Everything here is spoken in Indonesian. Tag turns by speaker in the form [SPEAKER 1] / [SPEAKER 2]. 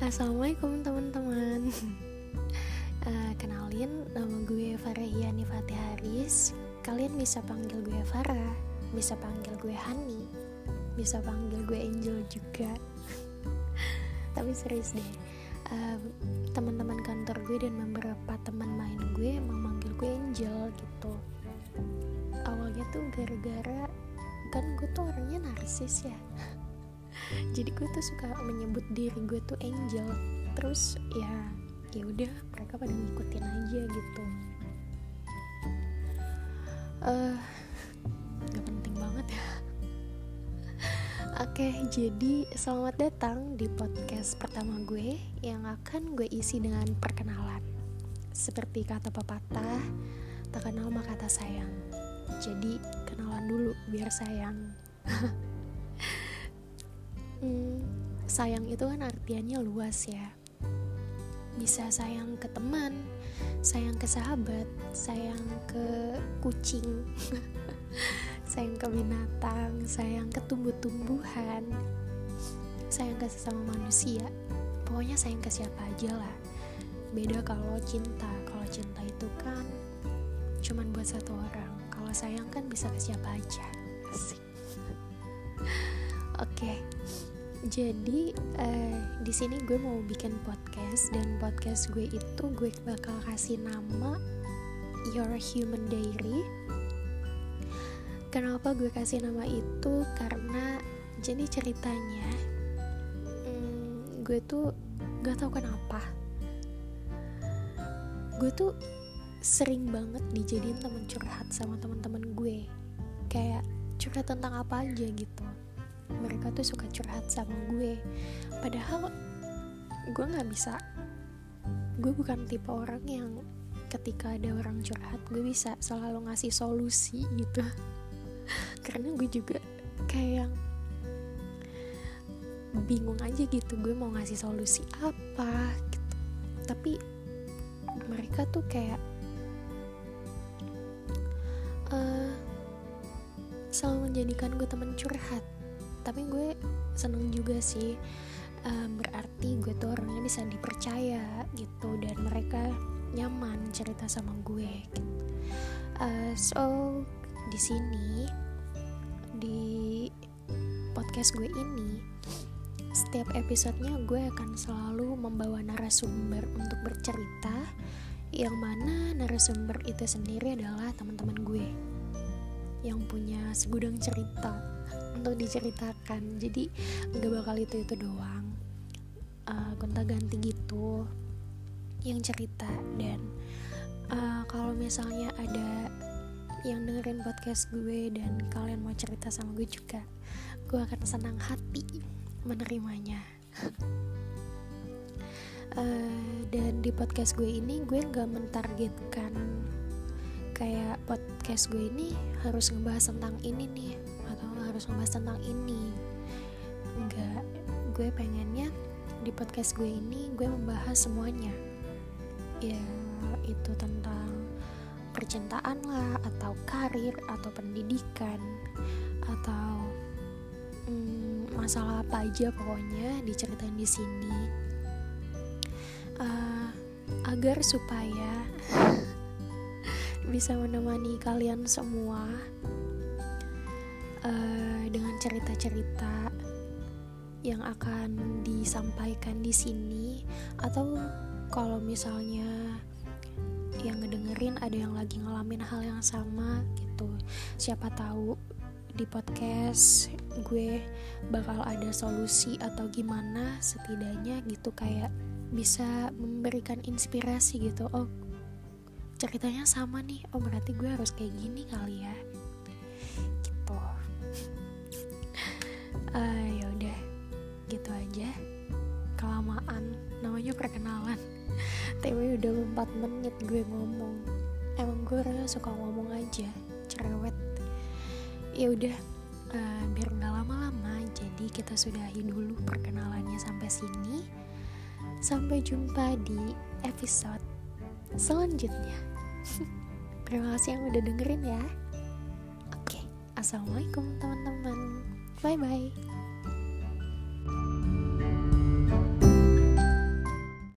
[SPEAKER 1] Assalamualaikum teman-teman. Kenalin, nama gue Farhiani Fatih Haris. Kalian bisa panggil gue Farah, bisa panggil gue Hani, bisa panggil gue Angel juga. Tapi serius deh, teman-teman kantor gue dan beberapa teman main gue emang manggil gue Angel gitu. Awalnya tuh gara-gara kan gue tuh orangnya narsis ya. Jadi gue tuh suka menyebut diri gue tuh Angel. Terus ya udah mereka pada ngikutin aja gitu. Gak penting banget ya. Oke, jadi selamat datang di podcast pertama gue yang akan gue isi dengan perkenalan. Seperti kata pepatah, tak kenal maka tak sayang. Jadi kenalan dulu biar sayang. Sayang itu kan artiannya luas ya. Bisa sayang ke teman, sayang ke sahabat, sayang ke kucing, sayang ke binatang, sayang ke tumbuh-tumbuhan, sayang ke sesama manusia. Pokoknya sayang ke siapa aja lah. Beda kalau cinta. Kalau cinta itu kan cuman buat satu orang. Kalau sayang kan bisa ke siapa aja. Asik. Oke. Jadi di sini gue mau bikin podcast, dan podcast gue itu gue bakal kasih nama Your Human Diary. Kenapa gue kasih nama itu? Karena jadi ceritanya gue tuh gak tahu kenapa gue tuh sering banget dijadiin teman curhat sama teman-teman gue. Kayak curhat tentang apa aja gitu. Mereka tuh suka curhat sama gue, padahal gue gak bisa. Gue bukan tipe orang yang ketika ada orang curhat gue bisa selalu ngasih solusi gitu. Karena gue juga kayak bingung aja gitu, gue mau ngasih solusi apa gitu. Tapi mereka tuh kayak selalu menjadikan gue teman curhat. Tapi gue seneng juga sih, berarti gue tuh orangnya bisa dipercaya gitu, dan mereka nyaman cerita sama gue gitu. So di sini di podcast gue ini, setiap episodenya gue akan selalu membawa narasumber untuk bercerita, yang mana narasumber itu sendiri adalah teman-teman gue yang punya segudang cerita untuk diceritakan. Jadi gak bakal itu doang, gonta-ganti gitu yang cerita. Dan kalau misalnya ada yang dengerin podcast gue dan kalian mau cerita sama gue juga, gue akan senang hati menerimanya. Dan di podcast gue ini gue gak mentargetkan kayak podcast gue ini harus ngebahas tentang ini nih, atau harus ngebahas tentang ini. Enggak, gue pengennya di podcast gue ini gue membahas semuanya. Ya itu tentang percintaan lah, atau karir, atau pendidikan, atau masalah apa aja pokoknya diceritain di sini. Agar supaya bisa menemani kalian semua dengan cerita-cerita yang akan disampaikan di sini. Atau kalau misalnya yang ngedengerin ada yang lagi ngalamin hal yang sama gitu, siapa tahu di podcast gue bakal ada solusi atau gimana, setidaknya gitu, kayak bisa memberikan inspirasi gitu. Oh, ceritanya sama nih, oh berarti gue harus kayak gini kali ya gitu. Ya udah gitu aja, kelamaan, namanya perkenalan. Tapi udah 4 menit gue ngomong. Emang gue suka ngomong aja, cerewet. Ya udah, biar nggak lama-lama, jadi kita sudahi dulu perkenalannya sampai sini. Sampai jumpa di episode selanjutnya. Terima kasih yang udah dengerin ya. Oke, assalamualaikum teman-teman. Bye bye.